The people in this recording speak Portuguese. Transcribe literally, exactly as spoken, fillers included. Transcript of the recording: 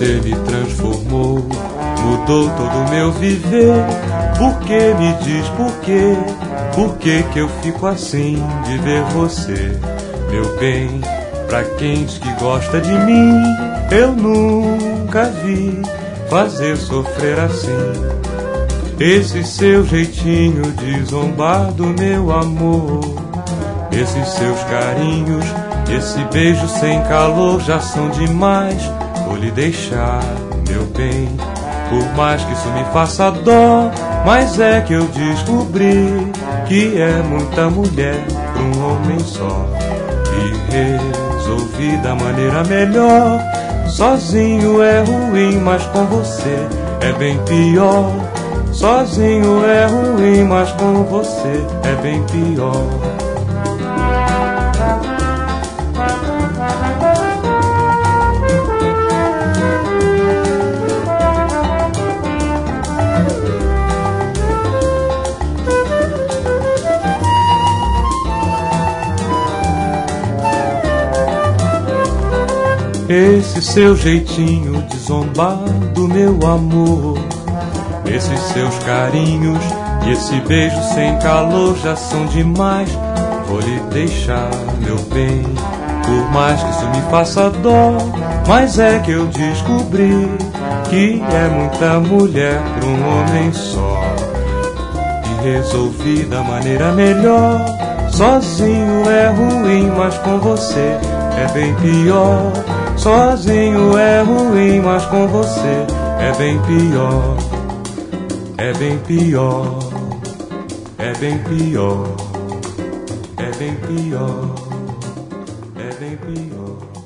Você me transformou, mudou todo o meu viver. Por que me diz por quê? Por que que eu fico assim de ver você? Meu bem, pra quem diz que gosta de mim, eu nunca vi fazer sofrer assim. Esse seu jeitinho de zombar do meu amor, esses seus carinhos, esse beijo sem calor já são demais. Vou lhe deixar, meu bem, por mais que isso me faça dó, mas é que eu descobri que é muita mulher pra um homem só. E resolvi da maneira melhor. Sozinho é ruim, mas com você é bem pior. Sozinho é ruim, mas com você é bem pior. Esse seu jeitinho de zombar do meu amor, esses seus carinhos e esse beijo sem calor já são demais. Vou lhe deixar, meu bem, por mais que isso me faça dó, mas é que eu descobri que é muita mulher pra um homem só. E resolvi da maneira melhor. Sozinho é ruim, mas com você é bem pior. Sozinho é ruim, mas com você é bem pior. É bem pior. É bem pior. É bem pior. É bem pior.